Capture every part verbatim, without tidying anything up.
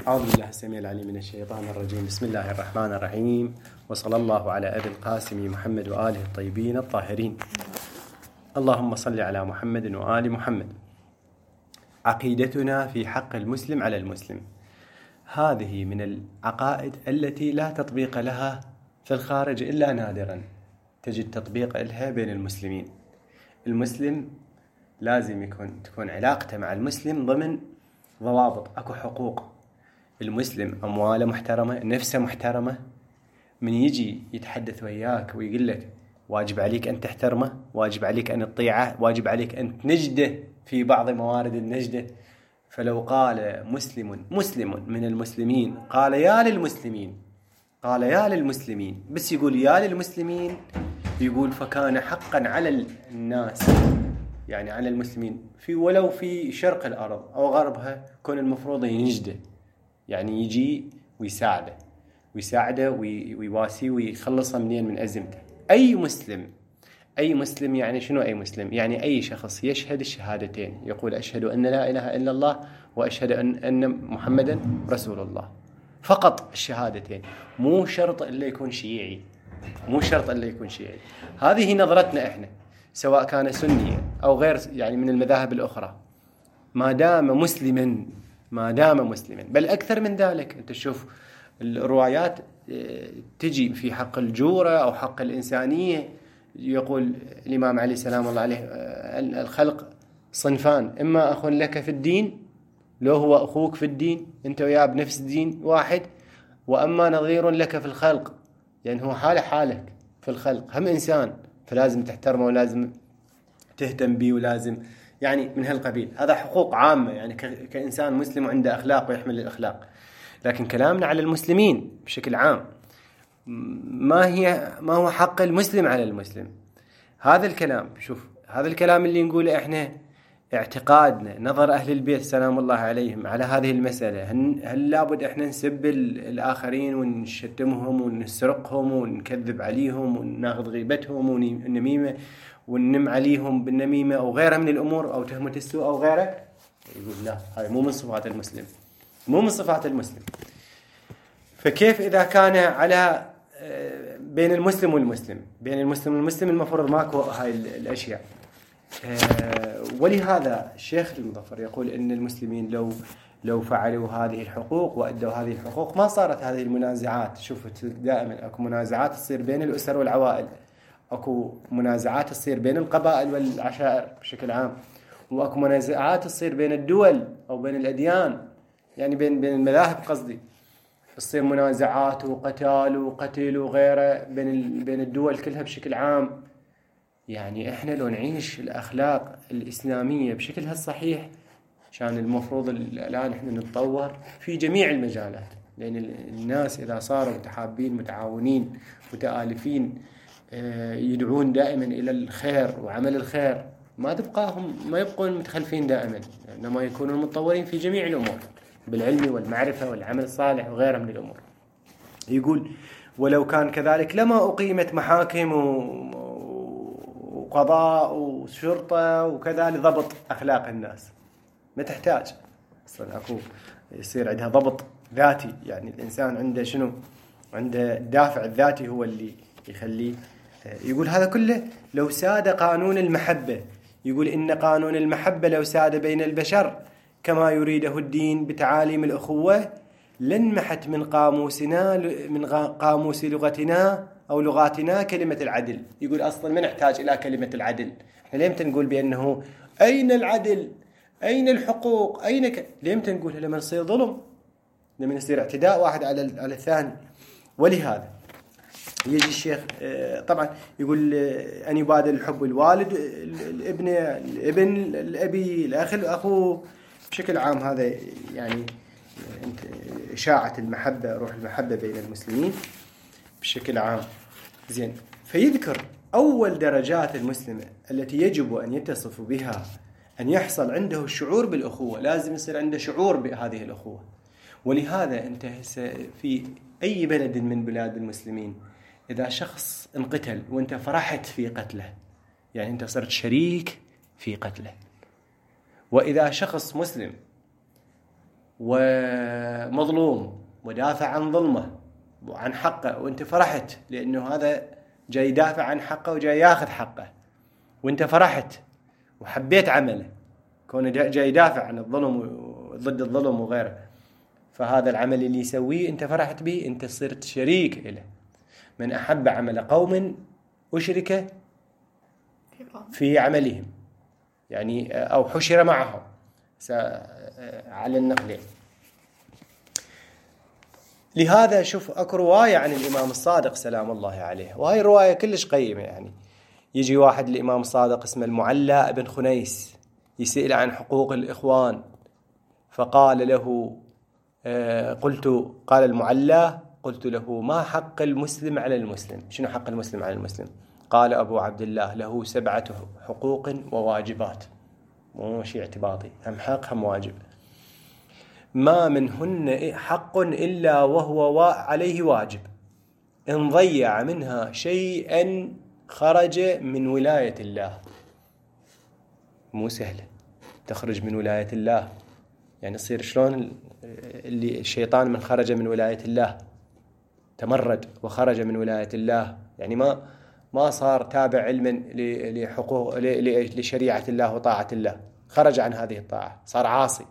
أعوذ بالله السميع العليم من الشيطان الرجيم. بسم الله الرحمن الرحيم، وصلى الله على أبي القاسم محمد وآله الطيبين الطاهرين. اللهم صل على محمد وآل محمد. عقيدتنا في حق المسلم على المسلم، هذه من العقائد التي لا تطبيق لها في الخارج إلا نادرا تجد تطبيق لها بين المسلمين. المسلم لازم يكون تكون علاقته مع المسلم ضمن ضوابط، أكو حقوق. المسلم أمواله محترمة، نفسه محترمة. من يجي يتحدث وياك ويقول لك واجب عليك أن تحترمه، واجب عليك أن تطيعه، واجب عليك أن تنجده في بعض موارد النجدة. فلو قال مسلم مسلم من المسلمين قال يا للمسلمين، قال يا للمسلمين، بس يقول يا للمسلمين، يقول فكان حقا على الناس، يعني على المسلمين في ولو في شرق الأرض أو غربها، كون المفروض ينجده، يعني يجي ويساعده ويساعده ويواسيه ويخلصه منين من أزمته. أي مسلم، أي مسلم يعني شنو أي مسلم؟ يعني أي شخص يشهد الشهادتين، يقول أشهد أن لا إله إلا الله وأشهد أن, أن محمدا رسول الله، فقط الشهادتين، مو شرط إلا يكون شيعي، مو شرط إلا يكون شيعي. هذه نظرتنا إحنا، سواء كان سنيا أو غير، يعني من المذاهب الأخرى، ما دام مسلما، ما دام مسلما. بل أكثر من ذلك، أنت تشوف الروايات تجي في حق الجورة أو حق الإنسانية، يقول الإمام علي سلام الله عليه الخلق صنفان، إما أخ لك في الدين لو هو أخوك في الدين، أنت وياه بنفس الدين واحد، وأما نظير لك في الخلق، يعني هو حاله حالك في الخلق، هم إنسان، فلازم تحترمه ولازم تهتم به ولازم، يعني من هالقبيل. هذا حقوق عامة، يعني كإنسان مسلم وعنده أخلاق ويحمل الأخلاق. لكن كلامنا على المسلمين بشكل عام، ما هي ما هو حق المسلم على المسلم؟ هذا الكلام، شوف هذا الكلام اللي نقوله احنا، اعتقادنا، نظر أهل البيت سلام الله عليهم على هذه المسألة، هل لابد احنا نسب الآخرين ونشتمهم ونسرقهم ونكذب عليهم وناخذ غيبتهم والنميمة وننم عليهم بالنميمة أو غيرها من الأمور، أو تهمة السوء أو غيره؟ يقول لا، هذا مو من صفات المسلم، مو من صفات المسلم. فكيف إذا كان على بين المسلم والمسلم، بين المسلم والمسلم المفروض ماكو هاي الأشياء. ولهذا الشيخ المظفر يقول إن المسلمين لو لو فعلوا هذه الحقوق وأدوا هذه الحقوق ما صارت هذه المنازعات. شوفت دائما أكو منازعات تصير بين الأسر والعوائل، أكو منازعات تصير بين القبائل والعشائر بشكل عام، وأكو منازعات تصير بين الدول أو بين الأديان، يعني بين بين المذاهب قصدي، تصير منازعات وقتال وقتل وغيره بين بين الدول كلها بشكل عام. يعني احنا لو نعيش الاخلاق الاسلاميه بشكلها الصحيح، كان المفروض الان احنا نتطور في جميع المجالات، لان الناس اذا صاروا متحابين متعاونين متآلفين يدعون دائما الى الخير وعمل الخير، ما تبقاهم ما يبقون متخلفين دائما، انما يكونون متطورين في جميع الامور بالعلم والمعرفة والعمل الصالح وغيرها من الأمور. يقول ولو كان كذلك لما أقيمت محاكم وقضاء وشرطة وكذا لضبط أخلاق الناس، ما تحتاج أصلا أكو يصير عندها ضبط ذاتي، يعني الإنسان عنده شنو؟ عنده الدافع الذاتي هو اللي يخليه. يقول هذا كله لو ساد قانون المحبة، يقول إن قانون المحبة لو ساد بين البشر كما يريده الدين بتعاليم الأخوة لنمحت من قاموسنا من قاموس لغتنا أو لغاتنا كلمة العدل. يقول أصلا ما نحتاج إلى كلمة العدل. احنا ليه متى نقول بأنه أين العدل، أين الحقوق، أين ك... ليه متى نقولها؟ لما يصير ظلم، لما يصير اعتداء واحد على على الثاني. ولهذا يجي الشيخ طبعا يقول أن يبادل الحب الوالد الابن الابن الأبي الأخ الأخو بشكل عام. هذا يعني إشاعة المحبة، روح المحبة بين المسلمين بشكل عام. زين، فيذكر أول درجات المسلمة التي يجب أن يتصف بها أن يحصل عنده الشعور بالأخوة، لازم يصير عنده شعور بهذه الأخوة. ولهذا أنت في أي بلد من بلاد المسلمين إذا شخص انقتل وأنت فرحت في قتله، يعني أنت صرت شريك في قتله. وإذا شخص مسلم وما مظلوم ودافع عن ظلمه وعن حقه، وانت فرحت لأنه هذا جاي يدافع عن حقه وجاي ياخذ حقه، وانت فرحت وحبيت عمله كونه جاي يدافع عن الظلم ضد الظلم وغيره، فهذا العمل اللي يسويه انت فرحت به، انت صرت شريك له. من أحب عمل قوم أشرك في عملهم، يعني أو حشر معهم على النقلين. لهذا شوف اكو رواية عن الإمام الصادق سلام الله عليه، وهي رواية كلش قيمة. يعني يجي واحد الإمام الصادق اسمه المعلى بن خنيس يسأل عن حقوق الإخوان، فقال له قلت قال المعلى قلت له ما حق المسلم على المسلم؟ شنو حق المسلم على المسلم؟ قال أبو عبد الله له سبعة حقوق وواجبات، مو شيء اعتباطي، هم حق هم واجب، ما منهن حق إلا وهو عليه واجب، إن ضيع منها شيئا خرج من ولاية الله. مو سهلة تخرج من ولاية الله، يعني يصير شلون اللي الشيطان من خرج من ولاية الله تمرد وخرج من ولاية الله، يعني ما ما صار تابع علما لحقوق لشريعة الله وطاعة الله، خرج عن هذه الطاعة، صار عاصي.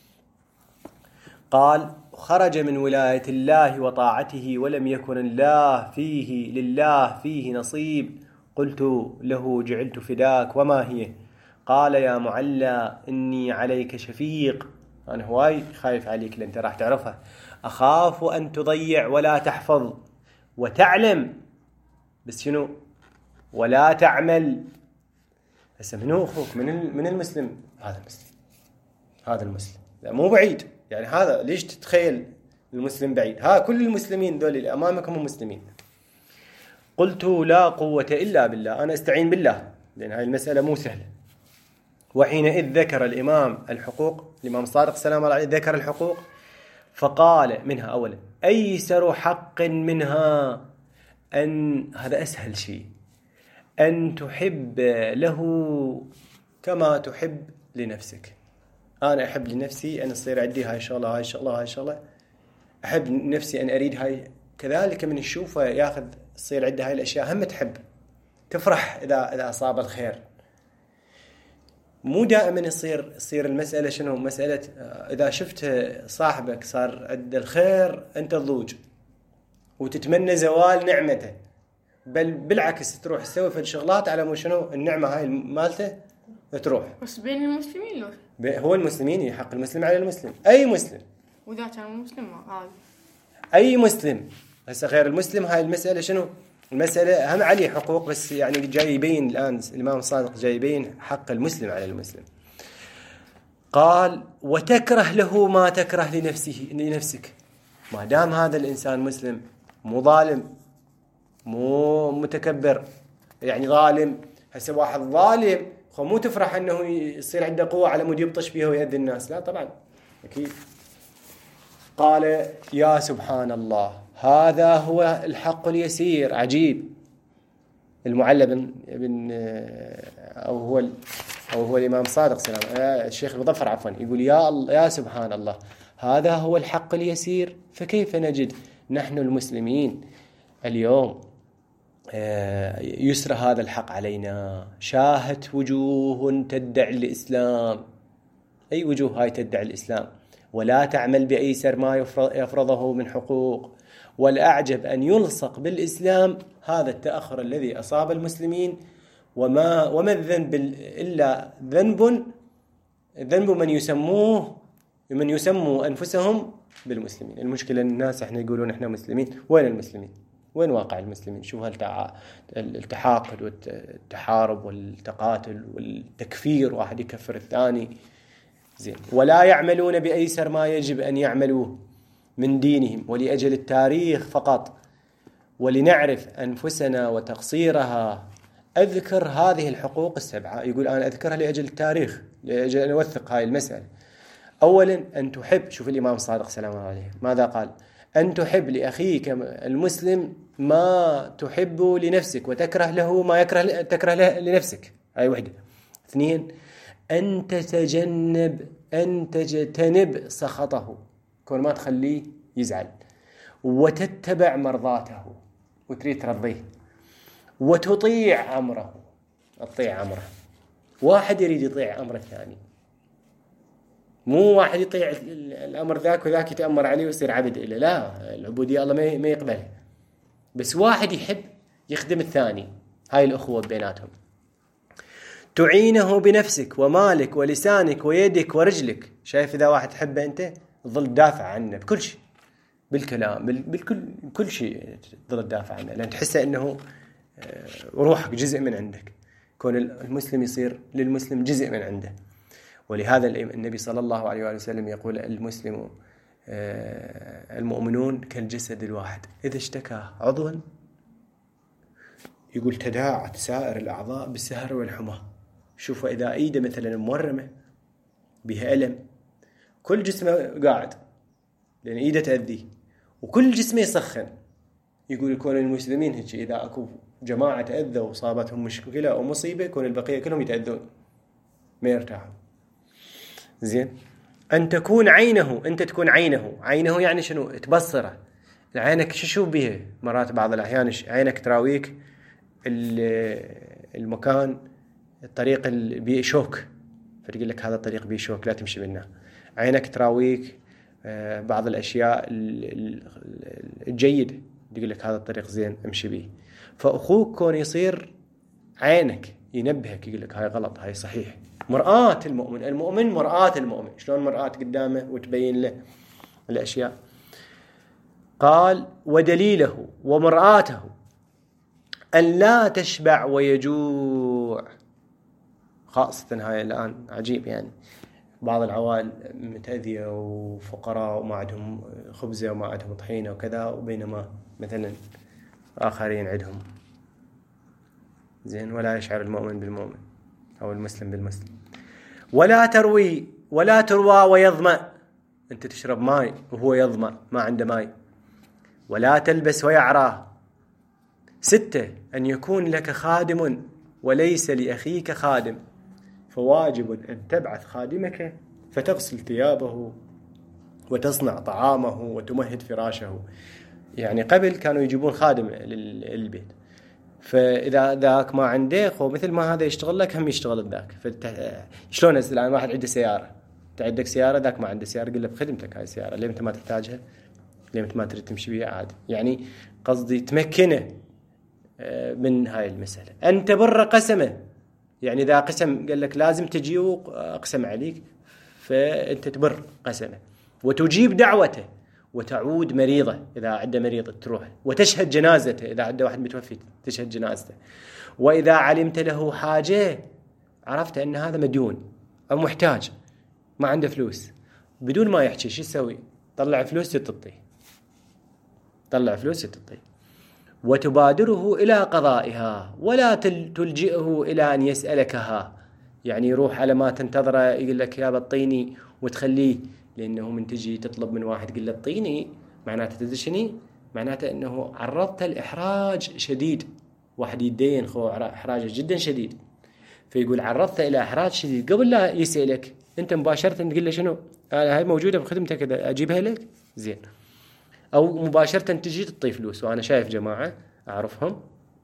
قال خرج من ولاية الله وطاعته ولم يكن الله فيه لله فيه نصيب، قلت له جعلت فداك وما هي؟ قال يا معلى إني عليك شفيق، أنا هواي خايف عليك لأنت راح تعرفها، أخاف أن تضيع ولا تحفظ وتعلم، بس شنو؟ ولا تعمل. هسه منو أخوك؟ من من المسلم؟ هذا المسلم، هذا المسلم، لا مو بعيد، يعني هذا ليش تتخيل المسلم بعيد؟ ها كل المسلمين دول اللي أمامكم هم مسلمين. قلت لا قوة إلا بالله، أنا أستعين بالله لأن هاي المسألة مو سهلة. وحينئذ ذكر الإمام الحقوق، الإمام الصادق سلام الله عليه ذكر الحقوق، فقال منها أولا أيسر حق منها أن، هذا أسهل شيء، أن تحب له كما تحب لنفسك. أنا أحب لنفسي أن يصير عندي هاي الشغلة هاي الشغلة هاي الشغلة، أحب نفسي أن أريد هاي، كذلك من الشوفة ياخذ يصير عنده هاي الأشياء هم تحب، تفرح إذا إذا أصاب الخير. مو دائما يصير يصير المسألة شنو؟ مسألة إذا شفت صاحبك صار عنده الخير أنت تضوج وتتمنى زوال نعمته، بل بالعكس تروح تسوي في الشغلات على مو شنو النعمة هاي مالته تروح. بس بين المسلمين لو هو المسلمين يحق المسلم على المسلم، أي مسلم، وإذا كان مسلم هذا أي مسلم. هسه غير المسلم هاي المسألة شنو؟ المسألة هم عليه حقوق، بس يعني جاي يبين الآن الإمام الصادق جاي يبين حق المسلم على المسلم. قال وتكره له ما تكره لنفسه لنفسك، ما دام هذا الإنسان مسلم مو ظالم مو متكبر، يعني ظالم. هسه واحد ظالم خو مو تفرح أنه يصير عنده قوة على مود يبطش فيها ويأذي الناس، لا طبعا أكيد. قال يا سبحان الله هذا هو الحق اليسير. عجيب، المعلى بن, بن أو هو أو هو الإمام الصادق سلام الشيخ المظفر عفوا يقول يا الله يا سبحان الله هذا هو الحق اليسير. فكيف نجد نحن المسلمين اليوم يسرى هذا الحق علينا؟ شاهت وجوه تدعي الإسلام، أي وجوه هاي تدعي الإسلام ولا تعمل بأيسر ما يفرضه من حقوق، والأعجب أن يلصق بالإسلام هذا التأخر الذي أصاب المسلمين. وما وما الذنب إلا ذنب ذنب من يسموه من يسموا أنفسهم بالمسلمين. المشكلة الناس احنا يقولون احنا مسلمين، وين المسلمين؟ وين واقع المسلمين؟ شوف التحاقد والتحارب والتقاتل والتكفير، واحد يكفر الثاني زين. ولا يعملون بأيسر ما يجب أن يعملوه من دينهم، ولأجل التاريخ فقط ولنعرف أنفسنا وتقصيرها أذكر هذه الحقوق السبعة. يقول أنا أذكرها لأجل التاريخ، لأجل أن أوثق هاي المسألة. أولا أن تحب، شوف الإمام الصادق سلام الله عليه ماذا قال؟ أن تحب لأخيك المسلم ما تحب لنفسك، وتكره له ما يكره تكره له لنفسك. هاي وحدة. اثنين أن تتجنب أن تجتنب سخطه، كون ما تخليه يزعل، وتتبع مرضاته وتريد ترضيه، وتطيع أمره. تطيع أمره. واحد يريد يطيع أمر الثاني، مو واحد يطيع الأمر ذاك وذاك يتأمر عليه ويصير عبد إله. لا، العبودية الله ما يقبلها. بس واحد يحب يخدم الثاني، هاي الأخوة بيناتهم. تعينه بنفسك ومالك ولسانك ويدك ورجلك. شايف إذا واحد تحبه أنت تظل تدافع عنه بكل شيء، بالكلام، بالكل كل شيء تظل تدافع عنه، لأن تحسه أنه روحك جزء من عندك. كون المسلم يصير للمسلم جزء من عنده. ولهذا النبي صلى الله عليه وسلم يقول المسلم المؤمنون كالجسد الواحد إذا اشتكى عضوا يقول تداعت سائر الأعضاء بالسهر والحمى. شوفوا إذا إيده مثلا مورمة بها ألم، كل جسمه قاعد لأن إيده تأذيه، وكل جسمه يسخن. يقول يكون المسلمين هيك إذا أكو جماعة تأذوا وصابتهم مشكلة أو مصيبة، يكون البقية كلهم يتأذون ما يرتاحوا. زين. أن تكون عينه، أنت تكون عينه. عينه يعني شنو؟ تبصره. عينك شو بيه؟ مرات بعض الأحيان عينك تراويك المكان الطريق اللي بيه شوك، فتقول لك هذا الطريق بيه شوك لا تمشي منه. عينك تراويك بعض الأشياء الجيدة، تقول لك هذا الطريق زين امشي بيه. فأخوك كون يصير عينك ينبهك، يقول لك هاي غلط هاي صحيح. مرآة المؤمن. المؤمن مرآة المؤمن. شلون مرآة قدامه وتبين له الأشياء؟ قال ودليله ومرآته أن لا تشبع ويجوع. خاصة هاي الآن عجيب، يعني بعض العوائل متأذية وفقراء وما عندهم خبزة وما عندهم طحينة وكذا، وبينما مثلا آخرين عندهم. زين. ولا يشعر المؤمن بالمؤمن أو المسلم بالمسلم. ولا تروي ولا تروى ويظمأ. أنت تشرب ماء وهو يظمأ ما عنده ماء. ولا تلبس ويعرى. ستة، أن يكون لك خادم وليس لأخيك خادم، فواجب أن تبعث خادمك فتغسل ثيابه وتصنع طعامه وتمهد فراشه. يعني قبل كانوا يجيبون خادم للبيت، فإذا ذاك ما عنده خو مثل ما هذا يشتغل لك هم يشتغل ذاك. فت... شلون الآن واحد عنده سيارة، أنت عندك سيارة ذاك ما عنده سيارة، قل له بخدمتك هاي السيارة، ليه أنت ما تحتاجها، ليه أنت ما تريد تمشي بيها عادي. يعني قصدي تمكنه من هاي المسألة. أن تبر قسمه، يعني إذا قسم قال لك لازم تجي وأقسم عليك فأنت تبر قسمه. وتجيب دعوته، وتعود مريضة إذا عنده مريض تروح، وتشهد جنازته إذا عنده واحد متوفي تشهد جنازته. وإذا علمت له حاجة، عرفت أن هذا مديون أو محتاج ما عنده فلوس، بدون ما يحكي شو يسوي؟ طلع فلوس تطيه، طلع فلوس تطيه. وتبادره إلى قضائها ولا تلجئه إلى أن يسألكها. يعني يروح على ما تنتظره يقول لك يا بطيني وتخليه، لأنه من تجي تطلب من واحد قل له طيني معناته تدشني، معناته أنه عرضت الإحراج شديد. واحد يدين خو إحراجه جدا شديد، فيقول عرضت إلى إحراج شديد. قبل لا يسألك أنت مباشرة تقول له شنو هاي موجودة بخدمتك كذا أجيبها لك زين، أو مباشرة تجي تعطي فلوس. وأنا شايف جماعة أعرفهم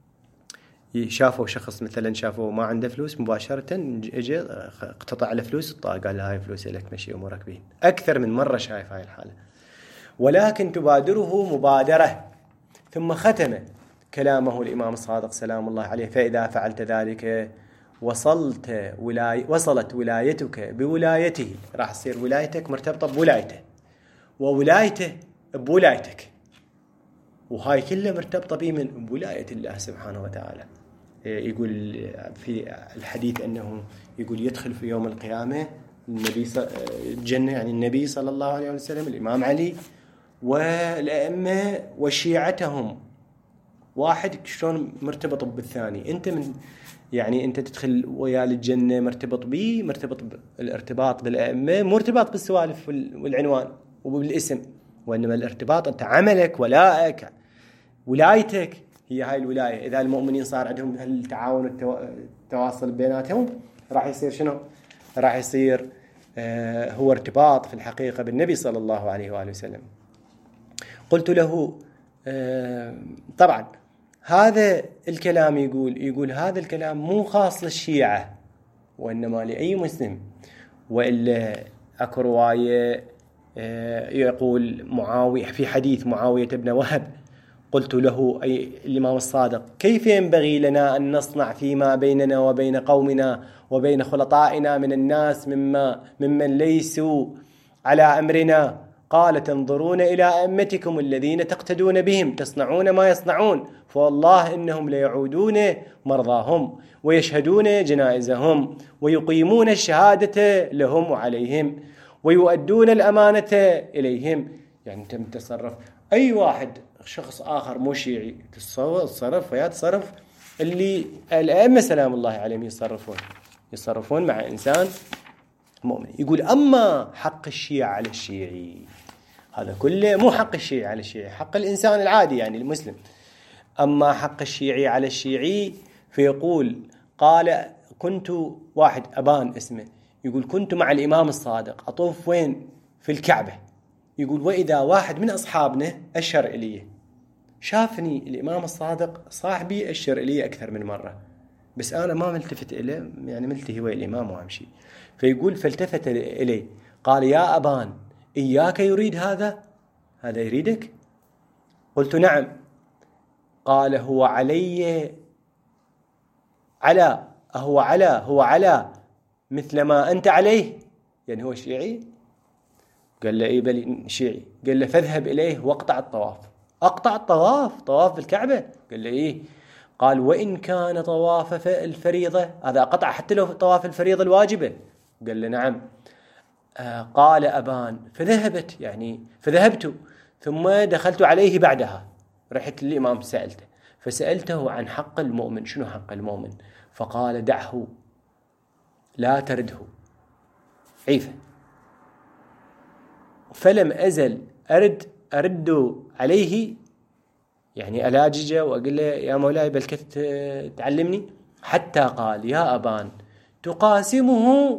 شافوا شخص مثلا شافوا ما عنده فلوس، مباشرة اجى اقتطع له فلوس قال له هاي فلوس لك مشي أمورك بين. أكثر من مرة شايف هاي الحالة. ولكن تبادره مبادرة. ثم ختم كلامه الإمام الصادق سلام الله عليه: فإذا فعلت ذلك وصلت ولاي وصلت ولايتك بولايته. راح تصير ولايتك مرتبطة بولايته، وولايته بولايتك، وهاي كلها مرتبطة به من بولاية الله سبحانه وتعالى. يقول في الحديث أنه يقول يدخل في يوم القيامة النبي الجنة، يعني النبي صلى الله عليه وسلم، الإمام علي والأئمة وشيعتهم. واحد شلون مرتبط بالثاني؟ أنت من يعني أنت تدخل ويا الجنة مرتبط به، مرتبط بالارتباط بالأئمة، مرتبط بالسوالف والعنوان وبالاسم، وإنما الارتباط أنت عملك ولائك ولايتك هي هاي الولاية. إذا المؤمنين صار عندهم التعاون والتواصل بيناتهم راح يصير شنو؟ راح يصير هو ارتباط في الحقيقة بالنبي صلى الله عليه وآله وسلم. قلت له طبعا هذا الكلام يقول يقول هذا الكلام مو خاص للشيعة وإنما لأي مسلم، وإلا أكو رواية يقول معاوية في حديث معاوية بن وهب، قلت له أي الإمام الصادق كيف ينبغي لنا أن نصنع فيما بيننا وبين قومنا وبين خلطائنا من الناس مما ممن ليسوا على أمرنا؟ قال تنظرون إلى أئمتكم الذين تقتدون بهم تصنعون ما يصنعون، فوالله إنهم ليعودون مرضاهم ويشهدون جنائزهم ويقيمون الشهادة لهم وعليهم ويؤدون الأمانة إليهم. يعني أنت متصرف أي واحد شخص آخر مو شيعي تصرف ويا تصرف اللي الأئمة سلام الله عليهم يتصرفون يتصرفون مع إنسان مؤمن. يقول أما حق الشيعة على الشيعي هذا كله مو حق الشيعي على الشيعي، حق الإنسان العادي يعني المسلم. أما حق الشيعي على الشيعي فيقول قال كنت واحد أبان اسمه يقول كنت مع الإمام الصادق أطوف وين في الكعبة، يقول وإذا واحد من أصحابنا أشر إليه، شافني الإمام الصادق صاحبي أشر إليه أكثر من مرة بس أنا ما ملتفت إليه، يعني ملتهي ويا الإمام وأمشي. فيقول فالتفت إليه قال يا أبان إياك يريد هذا هذا يريدك؟ قلت نعم. قال هو علي على هو على هو على مثل ما أنت عليه، يعني هو شيعي؟ قال له إيه بل شيعي. قال له فاذهب إليه واقطع الطواف. أقطع الطواف طواف بالكعبة؟ قال له إيه. قال وإن كان طواف الفريضة هذا قطع حتى لو طواف الفريضة الواجبة؟ قال له نعم. آه قال أبان فذهبت يعني فذهبت ثم دخلت عليه بعدها، رحت للإمام سألته فسألته عن حق المؤمن، شنو حق المؤمن؟ فقال دعه لا ترده عيفه. فلم أزل أرد أرد عليه يعني ألاججه وأقول له يا مولاي بل كنت تعلمني، حتى قال يا أبان تقاسمه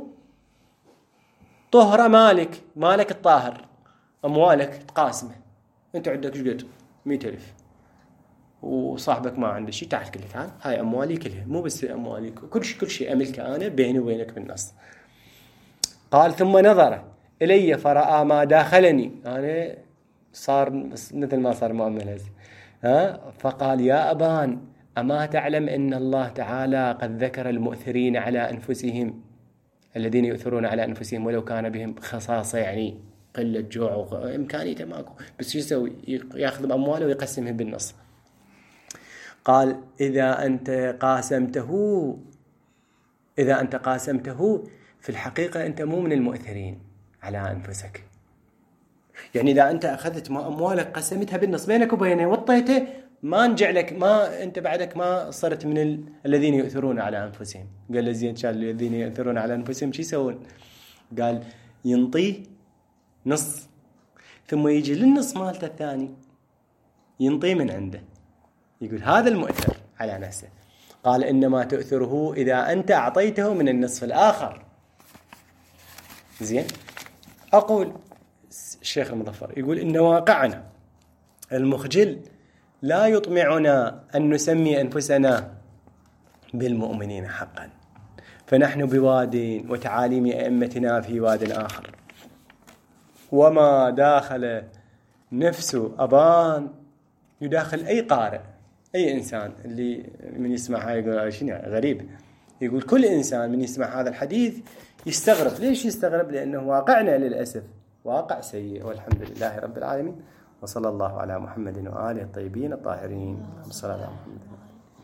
طهر مالك، مالك الطاهر أموالك تقاسمه، أنت عندك شقد مئة ألف وصاحبك ما عنده شيء، تعال كله تعال هاي أموالي كلها، مو بس أموالي كل شيء كل شيء أملكه أنا بيني وبينك بالنص. قال ثم نظر إلي فرأى ما داخلني، أنا صار مثل ما صار مؤمن هذا ها. فقال يا أبان أما تعلم أن الله تعالى قد ذكر المؤثرين على أنفسهم الذين يؤثرون على أنفسهم ولو كان بهم خصاصة، يعني قلة جوع وإمكانيته ماكو بس يسوي يأخذ أمواله ويقسمه بالنص. قال إذا أنت قاسمته إذا أنت قاسمته في الحقيقة أنت مو من المؤثرين على أنفسك، يعني إذا أنت أخذت أموالك قسمتها بالنص بينك وبينه وطيته ما نجع لك، ما أنت بعدك ما صرت من ال... الذين يؤثرون على أنفسهم. قال لزين شان الذين يؤثرون على أنفسهم شو يسوون؟ قال ينطيه نص ثم يجي للنص مالته الثاني ينطيه من عنده، يقول هذا المؤثر على نفسه. قال إنما تؤثره إذا أنت أعطيته من النصف الآخر. زين. أقول الشيخ المظفر يقول إن واقعنا المخجل لا يطمعنا أن نسمي أنفسنا بالمؤمنين حقا، فنحن بواد وتعاليم أئمتنا في واد آخر، وما داخل نفس أبان يداخل أي قارئ أي إنسان اللي من يسمع هاي يقول شنو غريب. يقول كل إنسان من يسمع هذا الحديث يستغرب. ليش يستغرب؟ لأنه واقعنا للأسف واقع سيء، والحمد لله رب العالمين، وصلى الله على محمد وآله الطيبين الطاهرين. الصلاة على محمد.